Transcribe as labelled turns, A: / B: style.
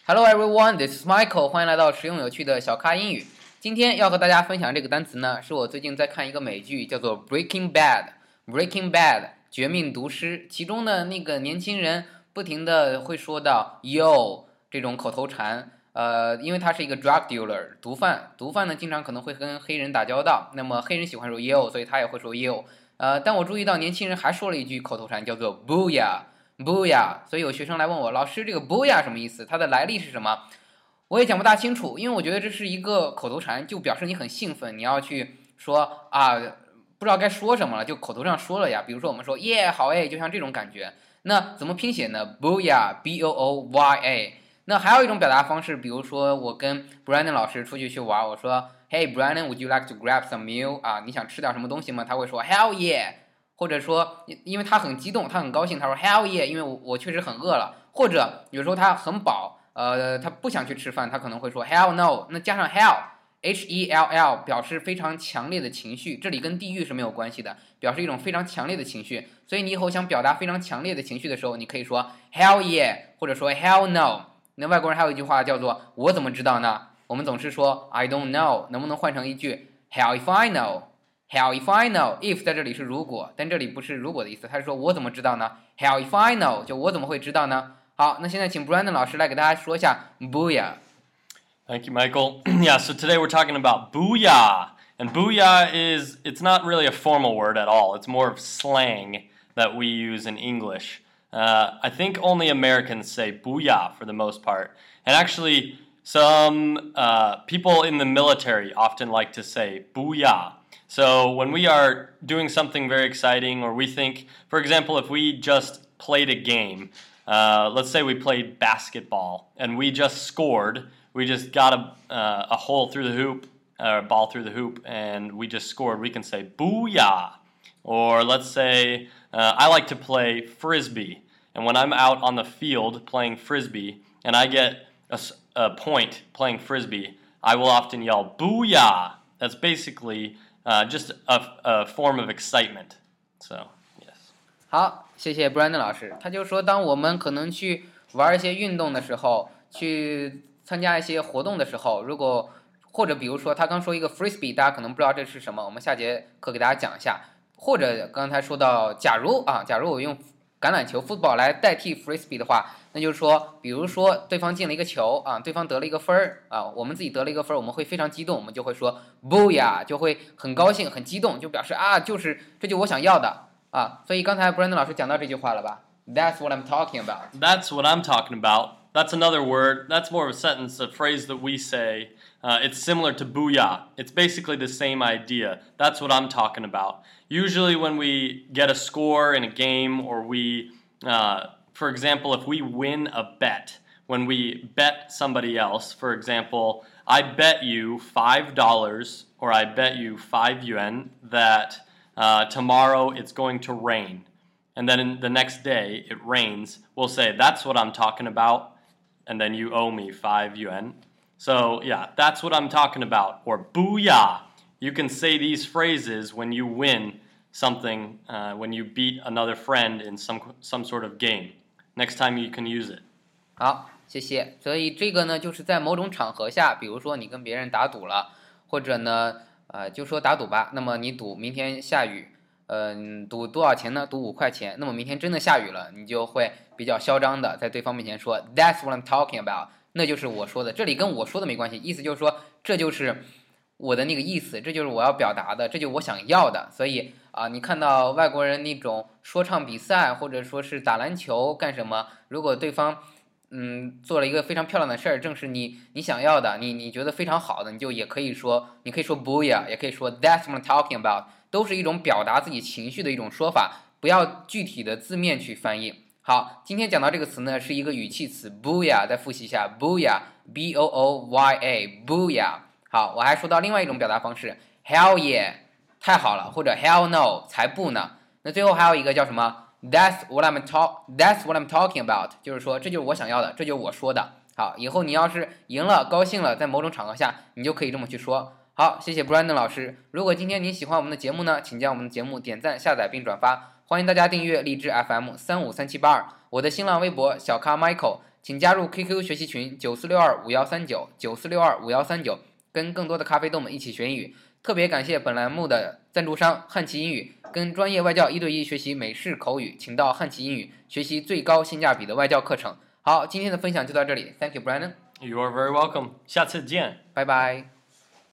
A: Hello everyone, this is Michael. 欢迎来到实用有趣的小咖英语。今天要和大家分享这个单词呢，是我最近在看一个美剧，叫做 Breaking Bad。Breaking Bad， 绝命毒师。其中的那个年轻人不停的会说到 "yo" 这种口头禅。因为他是一个 drug dealer 毒贩呢经常可能会跟黑人打交道，那么黑人喜欢说 yo， 所以他也会说 yo。但我注意到年轻人还说了一句口头禅，叫做 booyah。所以有学生来问我，老师这个 booyah 什么意思？它的来历是什么？我也讲不大清楚，因为我觉得这是一个口头禅，就表示你很兴奋，你要去说啊，不知道该说什么了，就口头上说了呀。比如说我们说耶好哎，就像这种感觉。那怎么拼写呢？ booyah B-O-O-Y-A。那还有一种表达方式，比如说我跟 Brandon 老师出去玩，我说 Hey Brandon, would you like to grab some meal？ 啊，你想吃点什么东西吗？他会说 Hell yeah。或者说，因为他很激动，他很高兴，他说 Hell yeah， 因为我确实很饿了。或者有时候他很饱，他不想去吃饭，他可能会说 Hell no。那加上 Hell，H-E-L-L 表示非常强烈的情绪，这里跟地域是没有关系的，表示一种非常强烈的情绪。所以你以后想表达非常强烈的情绪的时候，你可以说 Hell yeah， 或者说 Hell no。那外国人还有一句话叫做我怎么知道呢？我们总是说 I don't know， 能不能换成一句 Hell if I know？Hell if I know， if 在这里是如果，但这里不是如果的意思，他是说我怎么知道呢？ Hell if I know， 就我怎么会知道呢？好，那现在请 Brandon 老师来给大家说一下 booyah。
B: Thank you, Michael. Yeah, so today we're talking about booyah. And booyah it's not really a formal word at all. It's more of slang that we use in English. I think only Americans say booyah for the most part. And actually, some people in the military often like to say booyah. So when we are doing something very exciting, or we think, for example, if we just played a game, let's say we played basketball and we just scored, we just got a hole through the hoop, or a ball through the hoop, and we just scored, we can say booyah. Or let's say I like to play frisbee, and when I'm out on the field playing frisbee and I get a point playing frisbee, I will often yell booyah. That's basically just a form of excitement. So, yes.
A: 好，谢谢 Brandon 老师。他就说，当我们可能去玩一些运动的时候，去参加一些活动的时候，如果或者比如说他刚说一个 frisbee， 大家可能不知道这是什么，我们下节课给大家讲一下。或者刚才说到，假如我用橄榄球 football 来代替 frisbee 的话，那就是说，比如说对方进了一个球啊，对方得了一个分啊，我们自己得了一个分，我们会非常激动，我们就会说 booyah， 就会很高兴、很激动，就表示啊，这就我想要的啊。所以刚才 Brandon 老师讲到这句话了吧 ？That's what I'm talking about.
B: That's what I'm talking about. That's another word. That's more of a sentence, a phrase that we say. It's similar to booyah. It's basically the same idea. That's what I'm talking about. Usually when we get a score in a game, or we, for example, if we win a bet, when we bet somebody else, for example, I bet you $5, or I bet you 5 yuan that tomorrow it's going to rain. And then the next day it rains. We'll say, that's what I'm talking about. And then you owe me 5 yuan. So, yeah, that's what I'm talking about. Or booyah. You can say these phrases when you win something, when you beat another friend in some sort of game. Next time you can use it.
A: 好，谢谢。所以这个呢，就是在某种场合下，比如说你跟别人打赌了，或者呢，就说打赌吧。那么你赌明天下雨，赌多少钱呢？赌5块钱。那么明天真的下雨了，你就会比较嚣张的在对方面前说 "That's what I'm talking about"， 那就是我说的。这里跟我说的没关系，意思就是说这就是我的那个意思，这就是我要表达的，这就是我想要的。所以你看到外国人那种说唱比赛，或者说是打篮球干什么，如果对方做了一个非常漂亮的事儿，正是你想要的，你觉得非常好的，你可以说 booyah， 也可以说 That's what I'm talking about， 都是一种表达自己情绪的一种说法，不要具体的字面去翻译。好，今天讲到这个词呢，是一个语气词 booyah， 再复习一下 booyah B-O-O-Y-A booyah。好，我还说到另外一种表达方式 Hell yeah， 太好了，或者 Hell no， 才不呢。那最后还有一个叫什么That's what I'm talking about， 就是说这就是我想要的，这就是我说的。好，以后你要是赢了高兴了，在某种场合下你就可以这么去说。好，谢谢 Brandon 老师。如果今天您喜欢我们的节目呢，请将我们的节目点赞、下载并转发。欢迎大家订阅荔枝 FM 35372，我的新浪微博小咖 Michael， 请加入 QQ 学习群9462513994625139，跟更多的咖啡豆们一起学英语。特别感谢本栏目的赞助商汉奇英语，跟专业外教1对1学习美式口语，请到汉奇英语学习最高性价比的外教课程。好，今天的分享就到这里 ，Thank you, Brandon.
B: You are very welcome. 下次见，
A: 拜拜。